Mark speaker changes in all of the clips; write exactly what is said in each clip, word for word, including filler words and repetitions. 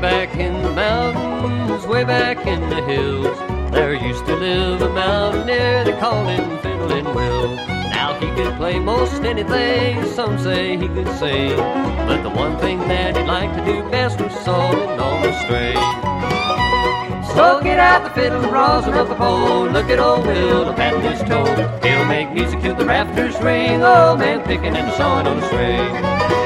Speaker 1: back in the mountains, way back in the hills, there used to live a mountaineer, they called him Fiddling Will. Now he could play most anything, some say he could sing, but the one thing that he'd like to do best was sawing on the string. So get out the fiddle and rosin up the pole, look at old Will patting his toe. He'll make music till the rafters ring, old man picking and sawing on the string.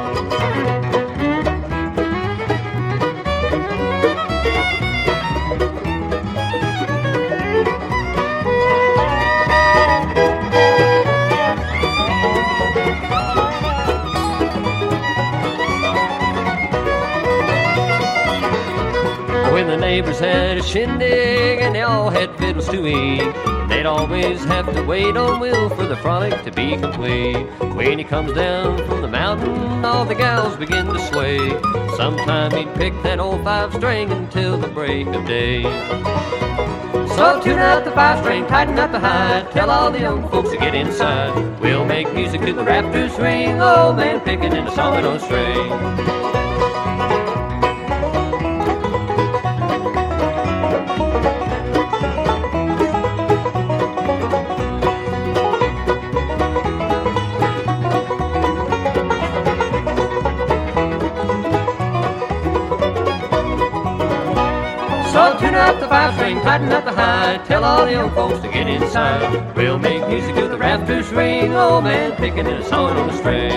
Speaker 1: When the neighbors had a shindig and they all had fiddles to eat, they'd always have to wait on Will for the frolic to be complete. When he comes down from the mountain, all the gals begin to sway. Sometime he'd pick that old five string until the break of day. So tune out the five string, tighten up the hide, tell all the young folks to get inside. We'll make music till the rafters ring, old man picking and a sawing on a string. So tune up the five string, tighten up the hide, tell all the young folks to get inside. We'll make music till the rafters ring, old man picking and a sawing on the string.